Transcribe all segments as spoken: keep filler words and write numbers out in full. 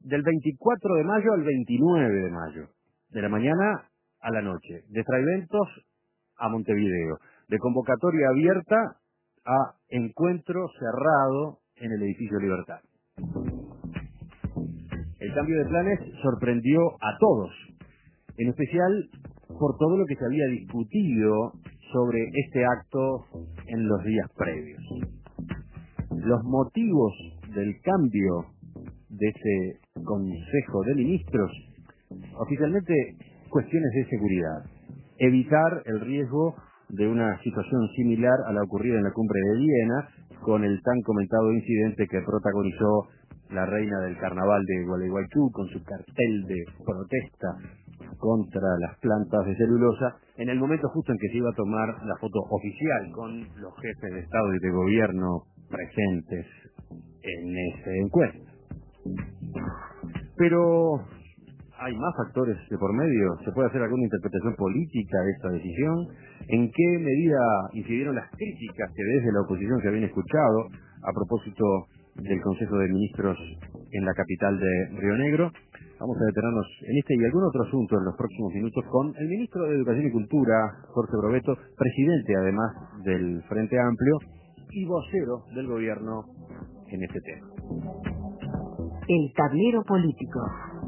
del veinticuatro de mayo al veintinueve de mayo, de la mañana a la noche, de Fraiventos a Montevideo, de convocatoria abierta a encuentro cerrado en el edificio Libertad. El cambio de planes sorprendió a todos, en especial por todo lo que se había discutido sobre este acto en los días previos. Los motivos del cambio de ese Consejo de Ministros, oficialmente cuestiones de seguridad, evitar el riesgo de una situación similar a la ocurrida en la cumbre de Viena, con el tan comentado incidente que protagonizó la reina del carnaval de Gualeguaychú con su cartel de protesta contra las plantas de celulosa, en el momento justo en que se iba a tomar la foto oficial con los jefes de Estado y de Gobierno presentes en ese encuentro. Pero hay más factores de por medio. ¿Se puede hacer alguna interpretación política de esta decisión? ¿En qué medida incidieron las críticas que desde la oposición se habían escuchado a propósito del Consejo de Ministros en la capital de Río Negro? Vamos a detenernos en este y algún otro asunto en los próximos minutos con el ministro de Educación y Cultura, Jorge Brovetto, presidente además del Frente Amplio y vocero del gobierno en este tema. El tablero político.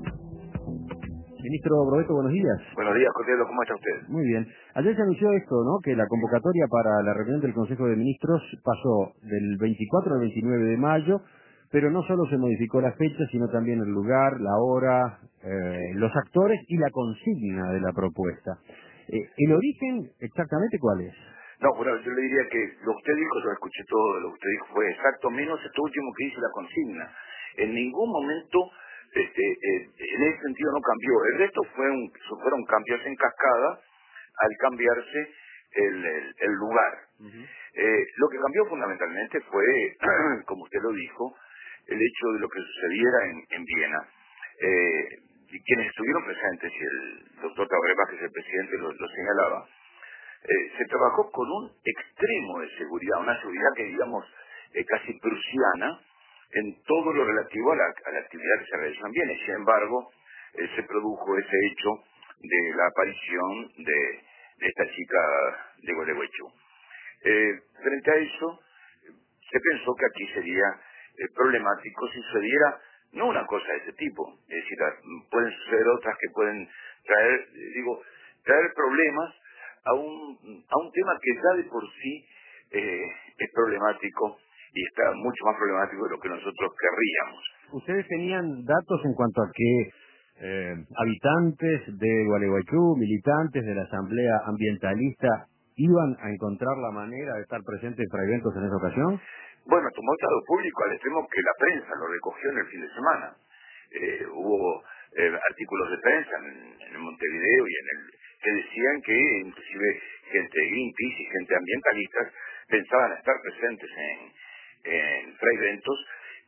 Ministro Brovetto, buenos días. Buenos días, Cotello, ¿cómo está usted? Muy bien. Ayer se anunció esto, ¿no? Que la convocatoria para la reunión del Consejo de Ministros pasó del veinticuatro al veintinueve de mayo, pero no solo se modificó la fecha, sino también el lugar, la hora, eh, los actores y la consigna de la propuesta. Eh, ¿El origen exactamente cuál es? No, bueno, yo le diría que lo que usted dijo, yo escuché todo, lo que usted dijo fue exacto, menos esto último que dice la consigna. En ningún momento, este, eh, en ese sentido no cambió. El resto fue un, fueron cambios en cascada al cambiarse el, el, el lugar. Uh-huh. Eh, lo que cambió fundamentalmente fue, como usted lo dijo, el hecho de lo que sucediera en, en Viena. Eh, y quienes estuvieron presentes, y el doctor Tabaré, que es el presidente, lo, lo señalaba, eh, se trabajó con un extremo de seguridad, una seguridad que digamos eh, casi prusiana, en todo lo relativo a la, a la actividad que se realizó en Viena. Sin embargo, eh, se produjo ese hecho de la aparición de, de esta chica de Gualeguaychú. Eh, frente a eso, se pensó que aquí sería eh, problemático si sucediera no una cosa de ese tipo, es decir, pueden suceder otras que pueden traer, digo, traer problemas a un, a un tema que ya de por sí eh, es problemático y está mucho más problemático de lo que nosotros querríamos. ¿Ustedes tenían datos en cuanto a que eh, habitantes de Gualeguaychú, militantes de la Asamblea Ambientalista, iban a encontrar la manera de estar presentes en Fraiventos en esa ocasión? Bueno, tomó estado público al extremo que la prensa lo recogió en el fin de semana. Eh, hubo eh, artículos de prensa en, en Montevideo y en el que decían que inclusive gente de Greenpeace y gente ambientalista pensaban estar presentes en, en Fraiventos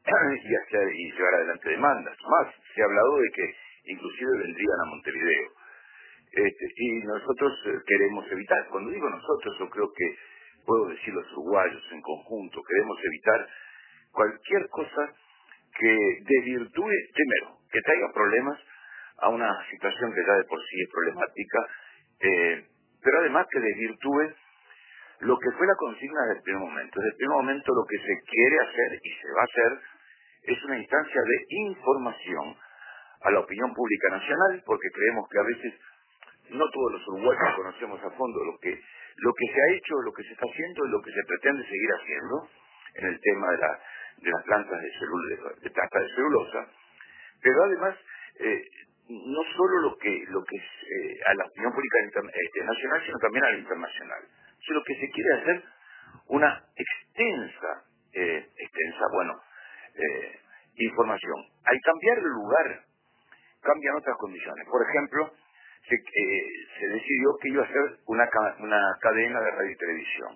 y, hacer, y llevar adelante demandas. Más, se ha hablado de que inclusive vendrían a Montevideo. Este, y nosotros eh, queremos evitar, cuando digo nosotros, yo creo que puedo decir los uruguayos en conjunto, queremos evitar cualquier cosa que desvirtúe, primero, que traiga problemas a una situación que ya de por sí es problemática, eh, pero además que desvirtúe lo que fue la consigna desde el primer momento. Desde el primer momento lo que se quiere hacer y se va a hacer es una instancia de información a la opinión pública nacional, porque creemos que a veces no todos los uruguayos conocemos a fondo lo que lo que se ha hecho, lo que se está haciendo y lo que se pretende seguir haciendo en el tema de, la, de las plantas de, celul de planta de celulosa, pero además eh, no solo lo que lo que es eh, a la opinión pública este, nacional, sino también a la internacional. Eso es lo que se quiere hacer, una extensa, eh, extensa, bueno, eh, información. Al cambiar el lugar, cambian otras condiciones. Por ejemplo, se, eh, se decidió que iba a ser una, una cadena de radio y televisión.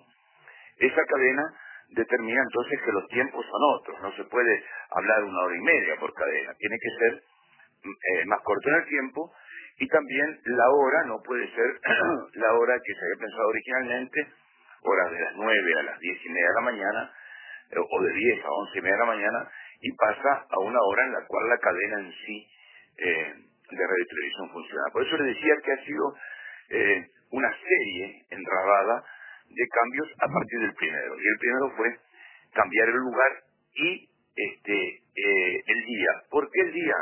Esa cadena determina entonces que los tiempos son otros. No se puede hablar una hora y media por cadena. Tiene que ser eh, más corto en el tiempo y también la hora no puede ser la hora que se había pensado originalmente, horas de las nueve a las diez y media de la mañana, eh, o de diez a once y media de la mañana, y pasa a una hora en la cual la cadena en sí eh, de radio y televisión funciona. Por eso les decía que ha sido eh, una serie enrabada de cambios a partir del primero. Y el primero fue cambiar el lugar y este eh, el día. ¿Por qué el día?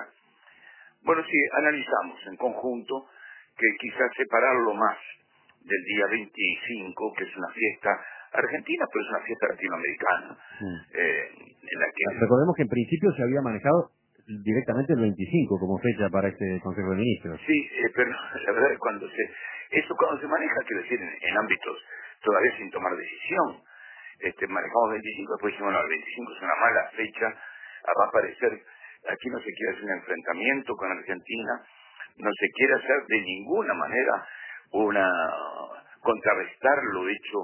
Bueno, si analizamos en conjunto que quizás separarlo más del día veinticinco, que es una fiesta argentina, pero es una fiesta latinoamericana, Mm. eh, en la que... Recordemos que en principio se había manejado directamente el veinticinco como fecha para este Consejo de Ministros. Sí, eh, pero la verdad es cuando se... Eso cuando se maneja, quiero decir, en, en ámbitos todavía sin tomar decisión. Este, manejamos veinticinco, después dijimos, bueno, el veinticinco es una mala fecha, ah, va a aparecer, aquí no se quiere hacer un enfrentamiento con Argentina, no se quiere hacer de ninguna manera una contrarrestar lo hecho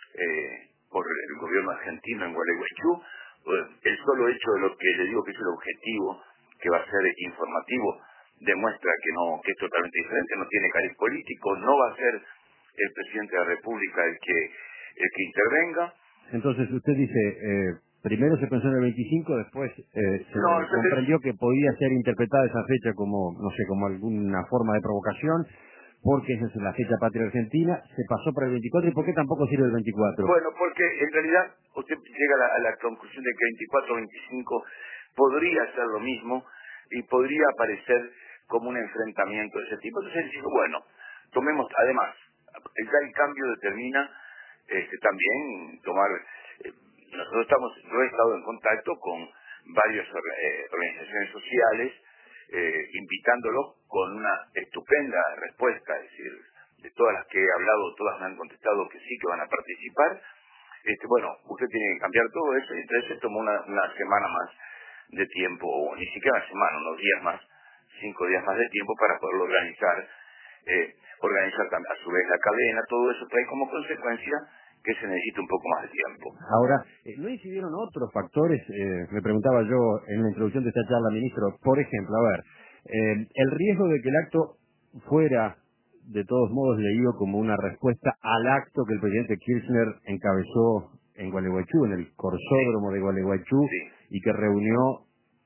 eh, por el gobierno argentino en Gualeguaychú, eh, el solo hecho de lo que le digo que es el objetivo, que va a ser informativo, demuestra que no, que es totalmente diferente, no tiene cariz político, no va a ser el presidente de la República el que el que intervenga. Entonces usted dice, eh, primero se pensó en el veinticinco, después eh, se No, entonces- comprendió que podía ser interpretada esa fecha como, no sé, como alguna forma de provocación, porque esa es la fecha patria argentina, se pasó para el veinticuatro, ¿y por qué tampoco sirve el veinticuatro? Bueno, porque en realidad usted llega a la, a la conclusión de que veinticuatro o veinticinco podría ser lo mismo y podría aparecer como un enfrentamiento de ese tipo. Entonces digo, bueno, tomemos, además, ya el cambio determina este, también tomar, eh, nosotros estamos, yo he estado en contacto con varias eh, organizaciones sociales, eh, invitándolos con una estupenda respuesta, es decir, de todas las que he hablado, todas me han contestado que sí, que van a participar. Este, bueno, usted tiene que cambiar todo eso y entonces se tomó una, una semana más de tiempo, o ni siquiera una semana, unos días más, cinco días más de tiempo para poderlo organizar, eh, organizar también a su vez la cadena, todo eso trae como consecuencia que se necesita un poco más de tiempo. Ahora, eh, ¿no incidieron otros factores? Eh, me preguntaba yo en la introducción de esta charla, ministro. Por ejemplo, a ver, eh, el riesgo de que el acto fuera, de todos modos, leído como una respuesta al acto que el presidente Kirchner encabezó en Gualeguaychú, en el corsódromo de Gualeguaychú, Sí. y que reunió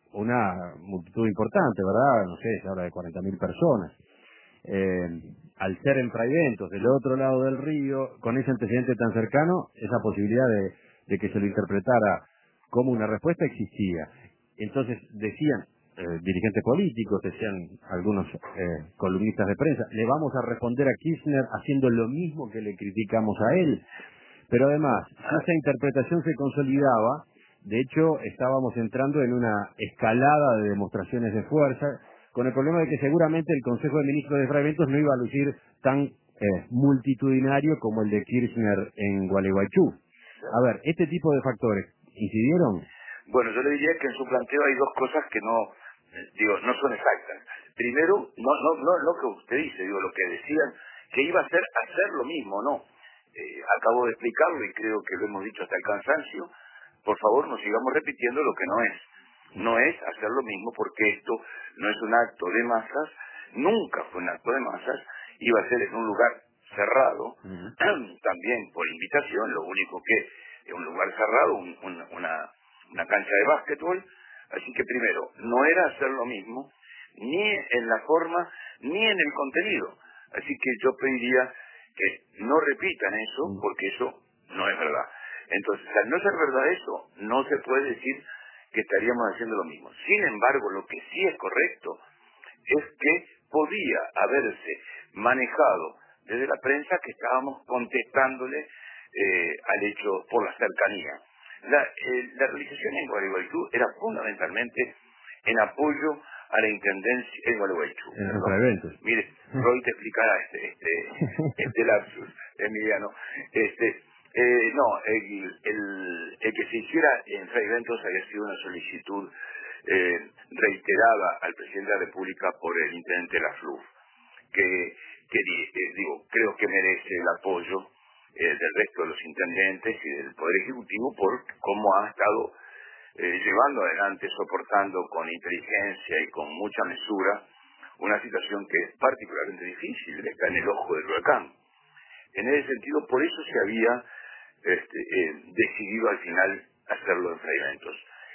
una multitud importante, ¿verdad? No sé, se habla de cuarenta mil personas. Eh, al ser en Fraiventos, del otro lado del río, con ese antecedente tan cercano, esa posibilidad de, de que se lo interpretara como una respuesta existía. Entonces decían eh, dirigentes políticos, decían algunos eh, columnistas de prensa, le vamos a responder a Kirchner haciendo lo mismo que le criticamos a él. Pero además, esa interpretación se consolidaba, de hecho estábamos entrando en una escalada de demostraciones de fuerza, con el problema de que seguramente el Consejo de Ministros de Fraiventos no iba a lucir tan eh, multitudinario como el de Kirchner en Gualeguaychú. A ver, ¿este tipo de factores incidieron? Bueno, yo le diría que en su planteo hay dos cosas que no, eh, digo, no son exactas. Primero, no, no, no lo que usted dice, digo, lo que decían, que iba a ser hacer lo mismo, no. Eh, acabo de explicarlo y creo que lo hemos dicho hasta el cansancio. Por favor, no sigamos repitiendo lo que no es. No es hacer lo mismo porque esto no es un acto de masas, nunca fue un acto de masas, iba a ser en un lugar cerrado, Uh-huh. también por invitación, lo único que es un lugar cerrado, un, un, una, una cancha de básquetbol. Así que primero, no era hacer lo mismo, ni en la forma, ni en el contenido. Así que yo pediría que no repitan eso, porque eso no es verdad. Entonces, al no ser verdad eso, no se puede decir que estaríamos haciendo lo mismo. Sin embargo, lo que sí es correcto es que podía haberse manejado desde la prensa que estábamos contestándole eh, al hecho por la cercanía. La, eh, la realización en Gualeguaychú era fundamentalmente en apoyo a la intendencia en Gualeguaychú. En Perdón. Fraiventos. Mire, Roy te explicará este, este, este lapsus, Emiliano. Este, eh, no, el, el, el que se hiciera en Fraiventos había sido una solicitud eh, reiterada al presidente de la República por el intendente de la F L U F, que, que eh, digo, creo que merece el apoyo eh, del resto de los intendentes y del Poder Ejecutivo por cómo ha estado eh, llevando adelante, soportando con inteligencia y con mucha mesura una situación que es particularmente difícil, está en el ojo del huracán. En ese sentido, por eso se había este, eh, decidido al final hacerlo en Fraiventos.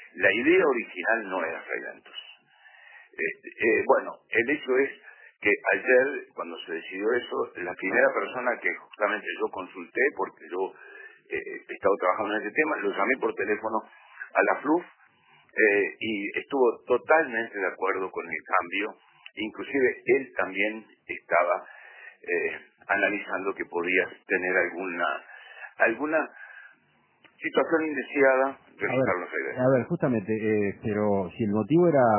La idea original no era Fraiventos. Este, eh, bueno, el hecho es que ayer, cuando se decidió eso, la primera persona que justamente yo consulté, porque yo eh, he estado trabajando en ese tema, lo llamé por teléfono a la F L U F, eh, y estuvo totalmente de acuerdo con el cambio. Inclusive él también estaba eh, analizando que podía tener alguna alguna situación indeseada realizar los eventos. A ver, justamente, eh, pero si el motivo era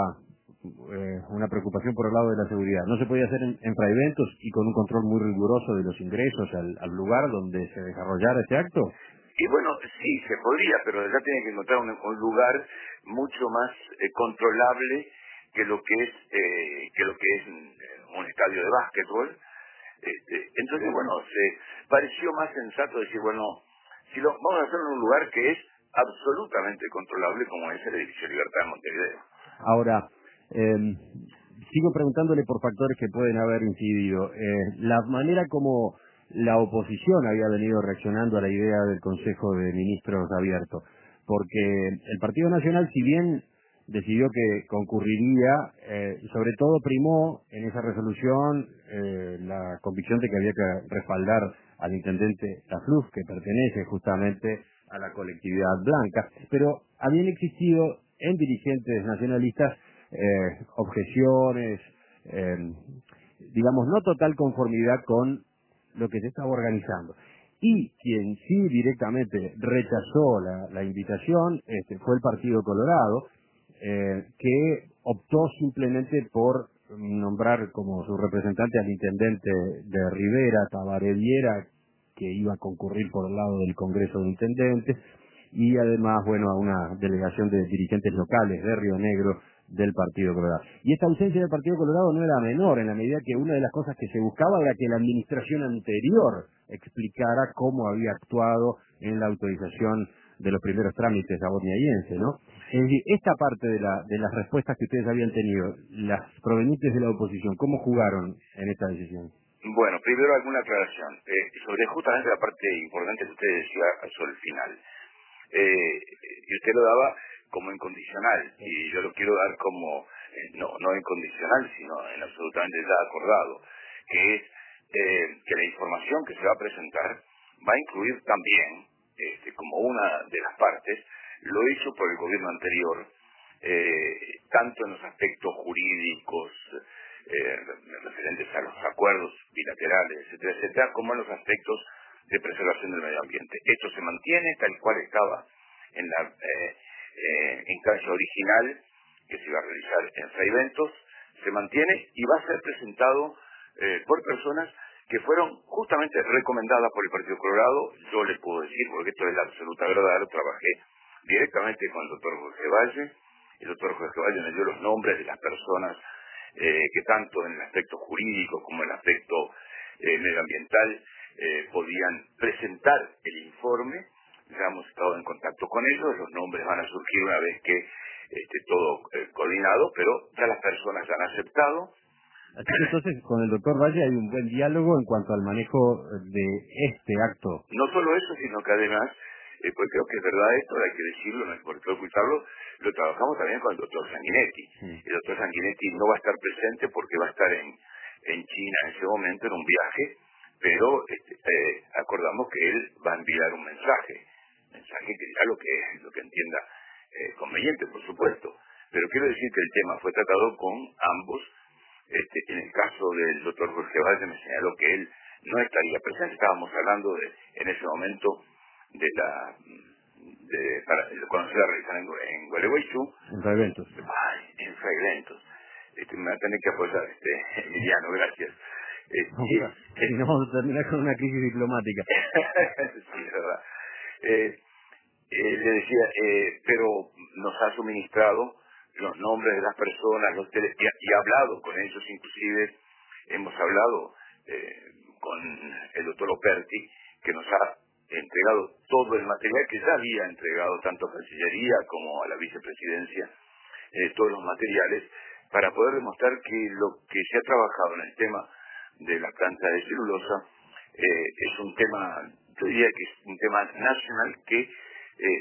eh, una preocupación por el lado de la seguridad, ¿no se podía hacer en, en Fraiventos y con un control muy riguroso de los ingresos al, al lugar donde se desarrollara este acto? Y bueno, sí, se podría, pero ya tiene que encontrar un, un lugar mucho más eh, controlable que lo que es eh, que lo que es un, un estadio de básquetbol. Este, entonces, bueno, se pareció más sensato decir, bueno, si lo vamos a hacerlo en un lugar que es absolutamente controlable, como es el edificio Libertad de Montevideo. Ahora, eh, sigo preguntándole por factores que pueden haber incidido. Eh, la manera como la oposición había venido reaccionando a la idea del Consejo de Ministros abierto, porque el Partido Nacional, si bien decidió que concurriría, eh, sobre todo primó en esa resolución eh, la convicción de que había que respaldar al intendente Lafluf, que pertenece justamente a la colectividad blanca, pero habían existido en dirigentes nacionalistas eh, objeciones, eh, digamos, no total conformidad con lo que se estaba organizando. Y quien sí directamente rechazó la, la invitación este, fue el Partido Colorado, eh, que optó simplemente por nombrar como su representante al intendente de Rivera, Tabaré Viera, que iba a concurrir por el lado del Congreso de Intendentes, y además, bueno, a una delegación de dirigentes locales de Río Negro del Partido Colorado. Y esta ausencia del Partido Colorado no era menor, en la medida que una de las cosas que se buscaba era que la administración anterior explicara cómo había actuado en la autorización de los primeros trámites aboniaiense, ¿no? Es decir, esta parte de, la, de las respuestas que ustedes habían tenido, las provenientes de la oposición, ¿cómo jugaron en esta decisión? Bueno, primero alguna aclaración. Eh, sobre justamente la parte importante que usted decía sobre el final. Eh, y usted lo daba como incondicional, y yo lo quiero dar como, eh, no, no incondicional, sino en absolutamente ya acordado, que es eh, que la información que se va a presentar va a incluir también, este, como una de las partes, lo hecho por el gobierno anterior, eh, tanto en los aspectos jurídicos, eh, referentes a los acuerdos bilaterales, etcétera, etcétera, como en los aspectos de preservación del medio ambiente. Esto se mantiene tal cual estaba en la eh, eh, instancia original que se iba a realizar en Fraiventos, se mantiene y va a ser presentado eh, por personas que fueron justamente recomendadas por el Partido Colorado. Yo le puedo decir, porque esto es la absoluta verdad, trabajé directamente con el doctor Jorge Valle. El doctor Jorge Valle me dio los nombres de las personas eh, que tanto en el aspecto jurídico como en el aspecto eh, medioambiental eh, podían presentar el informe. Ya hemos estado en contacto con ellos, los nombres van a surgir una vez que esté todo eh, coordinado, pero ya las personas ya han aceptado. Así que entonces con el doctor Valle hay un buen diálogo en cuanto al manejo de este acto. No solo eso, sino que además, eh, pues creo que es verdad esto, hay que decirlo, no hay por qué ocultarlo, lo trabajamos también con el doctor Sanguinetti. Sí. El doctor Sanguinetti no va a estar presente porque va a estar en, en China en ese momento, en un viaje, pero este, eh, acordamos que él va a enviar un mensaje, mensaje que dirá lo que, lo que entienda eh, conveniente, por supuesto. Pero quiero decir que el tema fue tratado con ambos. Este, en el caso del doctor Jorge Valle me señaló que él no estaría presente. Estábamos hablando de, en ese momento de la de, para, cuando se iba a realizar en, en Gualeguaychú, En Fraiventos. ay, en Fraiventos. Este, me va a tener que apoyar, este, Emiliano, gracias. Este, Si no vamos a terminar con una crisis diplomática. sí, es verdad. Eh, eh, le decía, eh, pero nos ha suministrado los nombres de las personas, los tele, y, ha, y ha hablado con ellos, inclusive hemos hablado eh, con el doctor Operti, que nos ha entregado todo el material que ya había entregado tanto a Cancillería como a la vicepresidencia, eh, todos los materiales, para poder demostrar que lo que se ha trabajado en el tema de la planta de celulosa eh, es un tema, yo diría que es un tema nacional que eh,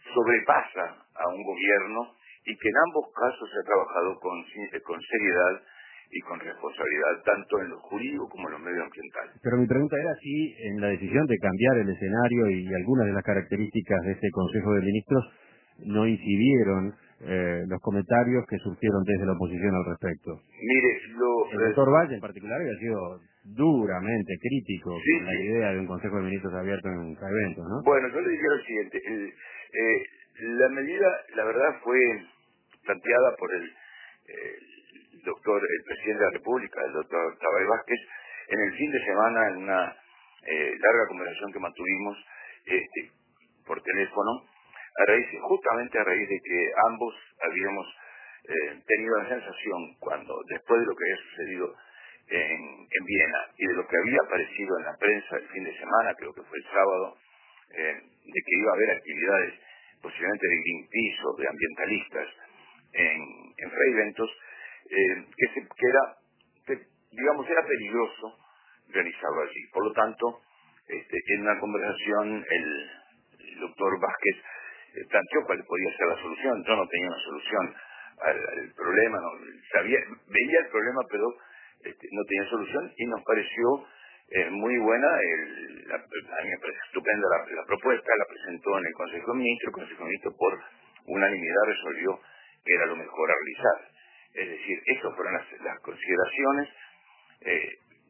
sobrepasa a un gobierno y que en ambos casos se ha trabajado con, con seriedad y con responsabilidad, tanto en lo jurídico como en lo medioambiental. Pero mi pregunta era si en la decisión de cambiar el escenario y algunas de las características de este Consejo de Ministros no incidieron eh, los comentarios que surgieron desde la oposición al respecto. Mire, lo... El doctor Valle en particular había sido duramente crítico Sí, con la sí. idea de un Consejo de Ministros abierto en eventos, ¿no? Bueno, yo le diría lo siguiente. El, eh, la medida, la verdad, fue planteada por el, eh, el doctor, el presidente de la República, el doctor Tabaré Vázquez, en el fin de semana, en una eh, larga conversación que mantuvimos este, por teléfono, a raíz, justamente a raíz de que ambos habíamos eh, tenido la sensación, cuando después de lo que había sucedido en, en Viena y de lo que había aparecido en la prensa el fin de semana, creo que fue el sábado, eh, de que iba a haber actividades posiblemente de Greenpeace o de ambientalistas en, en Fray Bentos, eh, que, se, que era, que, digamos, era peligroso realizarlo allí. Por lo tanto, este, en una conversación el, el doctor Vázquez eh, planteó cuál podía ser la solución. Yo no tenía una solución al, al problema, no, sabía, veía el problema, pero este, no tenía solución, y nos pareció eh, muy buena, el, la, a mí me parece estupenda la, la propuesta, la presentó en el Consejo de Ministros, el Consejo de Ministros por unanimidad resolvió que era lo mejor a realizar. Es decir, estas fueron las, las consideraciones. Eh,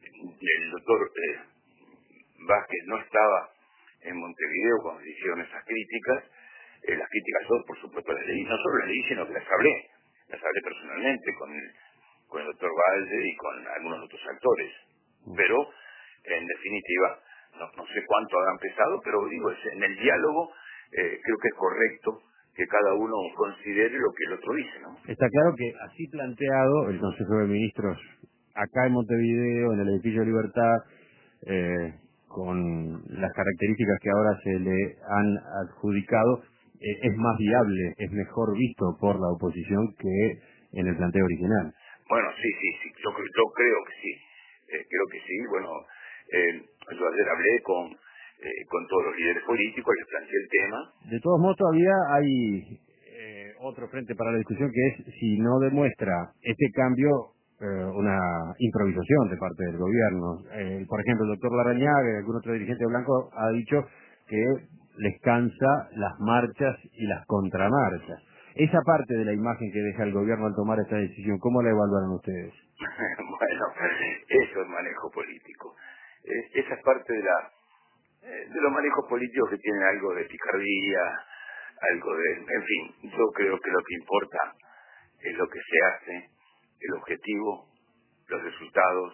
el doctor eh, Vázquez no estaba en Montevideo cuando se hicieron esas críticas. Eh, las críticas yo, por supuesto, las leí, no solo las leí, sino que las hablé, las hablé personalmente con el, con el doctor Valde y con algunos otros actores. Pero, en definitiva, no, no sé cuánto habrán pesado, pero digo, es, en el diálogo eh, creo que es correcto que cada uno considere lo que el otro dice, ¿no? Está claro que así planteado el Consejo de Ministros acá en Montevideo, en el edificio de Libertad, eh, con las características que ahora se le han adjudicado, eh, es más viable, es mejor visto por la oposición que en el planteo original. Bueno, sí, sí, sí, yo, yo creo que sí, eh, creo que sí. Bueno, eh, yo ayer hablé con, eh, con todos los líderes políticos, les planteé el tema. De todos modos, todavía hay eh, otro frente para la discusión, que es si no demuestra este cambio eh, una improvisación de parte del gobierno. Eh, por ejemplo, el doctor Larrañaga y algún otro dirigente blanco ha dicho que les cansa las marchas y las contramarchas. Esa parte de la imagen que deja el gobierno al tomar esta decisión, ¿cómo la evaluaron ustedes? Bueno, eso es manejo político. Eh, esa es parte de la eh, de los manejos políticos que tienen algo de picardía, algo de... En fin, yo creo que lo que importa es lo que se hace, el objetivo, los resultados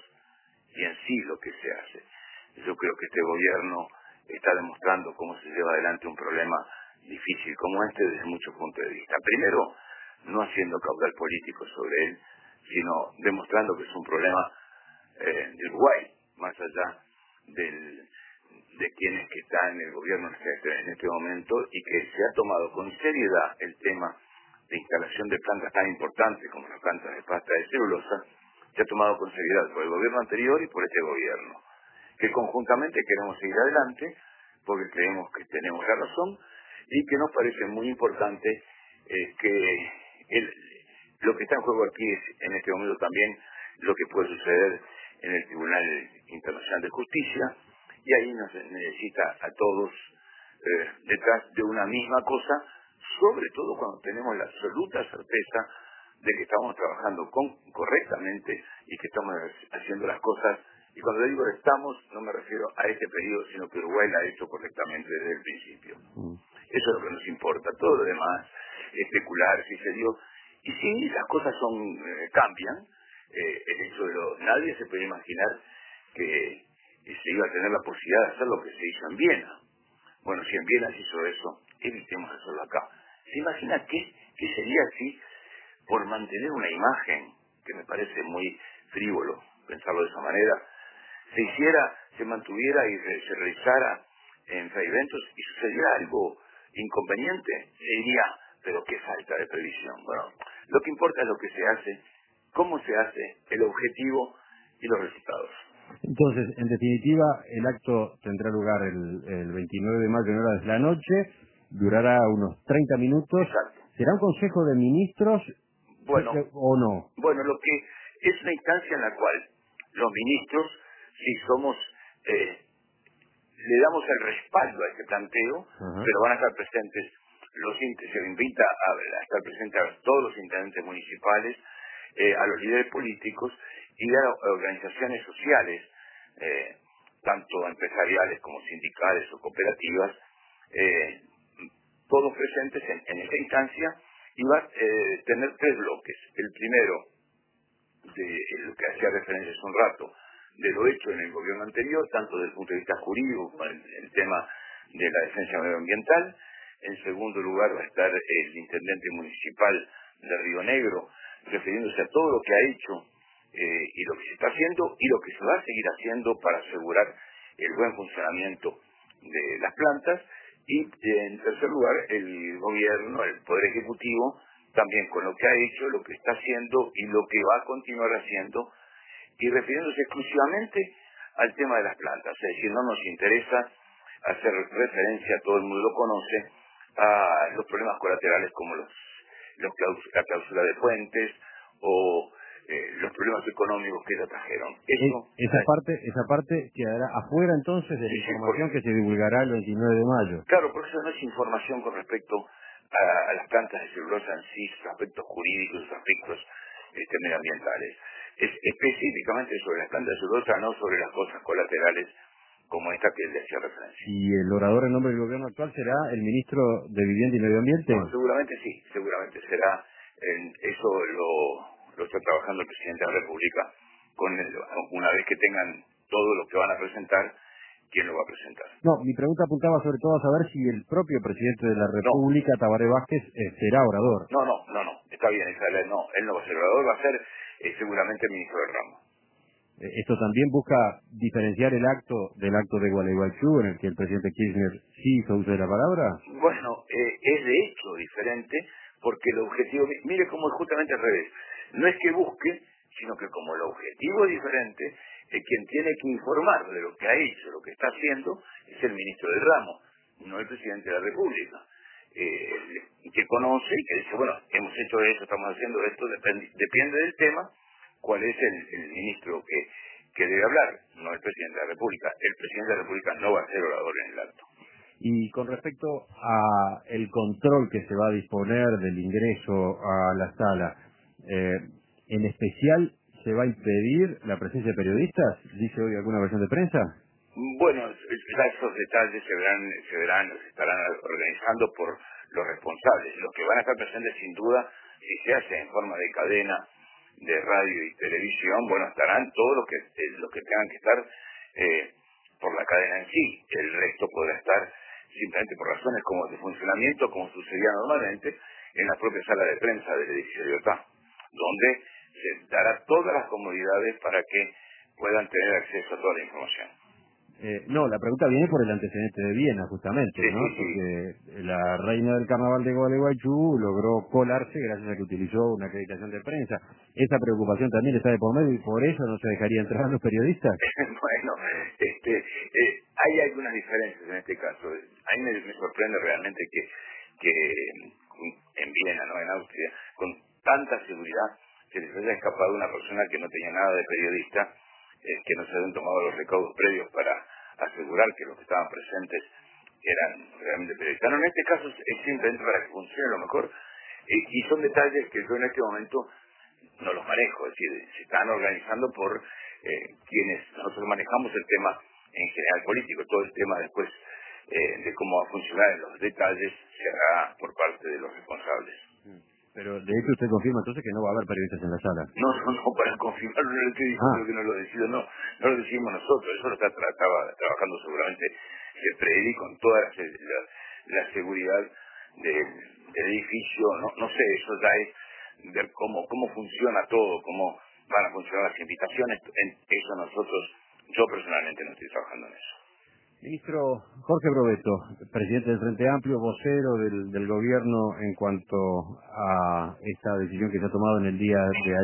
y en sí lo que se hace. Yo creo que este gobierno está demostrando cómo se lleva adelante un problema difícil como este desde muchos puntos de vista. Primero, no haciendo caudal político sobre él, sino demostrando que es un problema eh, de Uruguay, más allá del, de quienes que están en el gobierno en este, en este momento, y que se ha tomado con seriedad el tema de instalación de plantas tan importantes como las plantas de pasta de celulosa, se ha tomado con seriedad por el gobierno anterior y por este gobierno, que conjuntamente queremos seguir adelante porque creemos que tenemos la razón y que nos parece muy importante eh, que el, lo que está en juego aquí es en este momento también lo que puede suceder en el Tribunal Internacional de Justicia, y ahí nos necesita a todos eh, detrás de una misma cosa, sobre todo cuando tenemos la absoluta certeza de que estamos trabajando con, correctamente y que estamos haciendo las cosas. Y cuando digo estamos, no me refiero a este periodo, sino que Uruguay la ha hecho correctamente desde el principio. Mm. Eso es lo que nos importa. Todo lo demás, especular si se dio. Y si las cosas son eh, cambian, eh, el hecho de lo, nadie se puede imaginar que se iba a tener la posibilidad de hacer lo que se hizo en Viena. Bueno, si en Viena se hizo eso, evitemos hacerlo acá. ¿Se imagina qué, qué sería si, por mantener una imagen, que me parece muy frívolo pensarlo de esa manera, se hiciera, se mantuviera y re, se realizara en Fray Bentos y sucediera algo inconveniente? Se diría, pero qué falta de previsión. Bueno, lo que importa es lo que se hace, cómo se hace, el objetivo y los resultados. Entonces, en definitiva, el acto tendrá lugar el, el veintinueve de mayo en horas de la noche. durará unos treinta minutos. Exacto. ¿Será un consejo de ministros Bueno, o no? bueno, lo que es una instancia en la cual los ministros, si somos, eh, le damos el respaldo a este planteo, Ajá. pero van a estar presentes, los se invita a, a estar presentes a todos los intendentes municipales, eh, a los líderes políticos y a organizaciones sociales, eh, tanto empresariales como sindicales o cooperativas, eh, todos presentes en, en esta instancia, y va a eh, tener tres bloques. El primero, de lo que hacía referencia hace un rato, de lo hecho en el gobierno anterior, tanto desde el punto de vista jurídico como el, el tema de la defensa medioambiental. En segundo lugar va a estar el intendente municipal de Río Negro, refiriéndose a todo lo que ha hecho eh, y lo que se está haciendo y lo que se va a seguir haciendo para asegurar el buen funcionamiento de las plantas. Y eh, en tercer lugar, el gobierno, el Poder Ejecutivo, también con lo que ha hecho, lo que está haciendo y lo que va a continuar haciendo, y refiriéndose exclusivamente al tema de las plantas. Es decir, no nos interesa hacer referencia, todo el mundo lo conoce, a los problemas colaterales como los, los claus- la cláusula de puentes o eh, los problemas económicos que ellos trajeron. Eso, esa parte esa parte quedará afuera entonces de la sí, sí, información por- que se divulgará el veintinueve de mayo. claro, porque eso no es información con respecto a, a las plantas de celulosa en sí, sus aspectos jurídicos, sus aspectos este, medioambientales. Es específicamente sobre las plantas de celulosa, no sobre las cosas colaterales como esta que le hacía referencia. ¿Y el orador en nombre del gobierno actual será el ministro de Vivienda y Medio Ambiente? Bueno, seguramente sí, seguramente será, en eso lo, lo está trabajando el presidente de la República, con el- una vez que tengan todo lo que van a presentar, ¿quién lo va a presentar? No, mi pregunta apuntaba sobre todo a saber si el propio presidente de la No, República, Tabaré Vázquez, eh, será orador. no, no, no, no, está bien, Isabel, no, él no va a ser orador, va a ser eh, seguramente el ministro del ramo. Eh, Esto también busca diferenciar el acto del acto de Gualeguaychú, en el que el presidente Kirchner sí hizo uso de la palabra. Bueno, eh, es de hecho diferente, porque el objetivo, mi- mire cómo es justamente al revés, no es que busque, sino que como el objetivo es diferente, eh, quien tiene que informar de lo que ha hecho, lo que está haciendo, es el ministro del ramo, no el presidente de la República, eh, que conoce y que dice, bueno, hemos hecho esto, estamos haciendo esto, depende, depende del tema, cuál es el, el ministro que, que debe hablar, no el presidente de la República. El presidente de la República no va a ser orador en el acto. Y con respecto a el control que se va a disponer del ingreso a la sala, eh, en especial se va a impedir la presencia de periodistas, dice hoy alguna versión de prensa. Bueno, ya esos detalles se verán, se verán, se estarán organizando por los responsables. Los que van a estar presentes sin duda, si se hace en forma de cadena, de radio y televisión, bueno, estarán todos los que, eh, los que tengan que estar eh, por la cadena en sí. El resto podrá estar simplemente por razones como de funcionamiento, como sucedía normalmente, en la propia sala de prensa del edificio de Otá, donde se dará todas las comodidades para que puedan tener acceso a toda la información. Eh, no, la pregunta viene por el antecedente de Viena, justamente, Sí, ¿no? sí, sí. Porque la reina del carnaval de Gualeguaychú logró colarse gracias a que utilizó una acreditación de prensa. Esa preocupación también está de por medio y por eso no se dejaría entrar a los periodistas. Bueno, este, eh, hay algunas diferencias en este caso. A mí me, me sorprende realmente que, que en Viena, ¿no? En Austria, con tanta seguridad, se les haya escapado una persona que no tenía nada de periodista, eh, que no se habían tomado los recaudos previos para asegurar que los que estaban presentes eran realmente periodistas. No, en este caso es simplemente para que funcione lo mejor, eh, y son detalles que yo en este momento no los manejo, es decir, se están organizando por eh, quienes nosotros manejamos el tema en general político, todo el tema después eh, de cómo va a funcionar en los detalles se hará por parte de los responsables. Pero de hecho usted confirma entonces que no va a haber periodistas en la sala. No, no, no, para confirmarlo no le estoy diciendo Ah, que no lo decido, no, no lo decidimos nosotros, eso lo está tra- estaba trabajando seguramente el Predi con toda la, se- la- la seguridad del, del edificio, no, no sé, eso ya es ver cómo, cómo funciona todo, cómo van a funcionar las invitaciones, en eso nosotros, yo personalmente no estoy trabajando en eso. ministro Jorge Brovetto, presidente del Frente Amplio, vocero del, del gobierno en cuanto a esta decisión que se ha tomado en el día de ayer.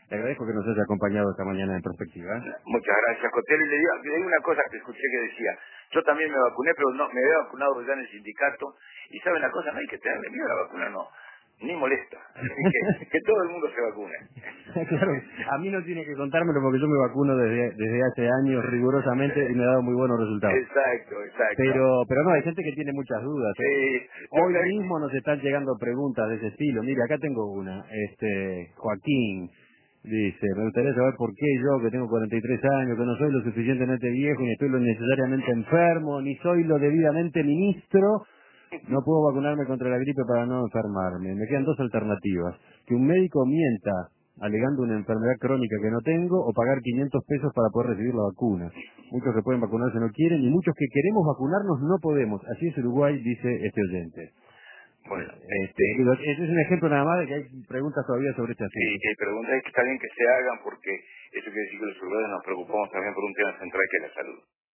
Le agradezco que nos haya acompañado esta mañana en Perspectiva. Muchas gracias, Cotello. Y le digo, le digo una cosa que escuché que decía, yo también me vacuné, pero no me había vacunado ya en el sindicato, y ¿sabe una cosa? No hay que tenerle miedo a la vacuna, no, ni molesta. Así que, que todo el mundo se vacune. Claro, a mí no tiene que contármelo porque yo me vacuno desde, desde hace años rigurosamente y me ha dado muy buenos resultados. Exacto, exacto. Pero, pero no, hay gente que tiene muchas dudas. ¿eh? Sí, Hoy yo- mismo nos están llegando preguntas de ese estilo. Mira, acá tengo una. Este, Joaquín dice, me gustaría saber por qué yo, que tengo cuarenta y tres años, que no soy lo suficientemente viejo, ni estoy lo necesariamente enfermo, ni soy lo debidamente ministro, no puedo vacunarme contra la gripe para no enfermarme. Me quedan dos alternativas. Que un médico mienta alegando una enfermedad crónica que no tengo o pagar quinientos pesos para poder recibir la vacuna. Muchos que pueden vacunarse no quieren y muchos que queremos vacunarnos no podemos. Así es Uruguay, dice este oyente. Bueno, Este, digo, ese es un ejemplo nada más de que hay preguntas todavía sobre este y, asunto. y preguntas que está bien que se hagan porque eso quiere decir que los uruguayos nos preocupamos también por un tema central que es la salud.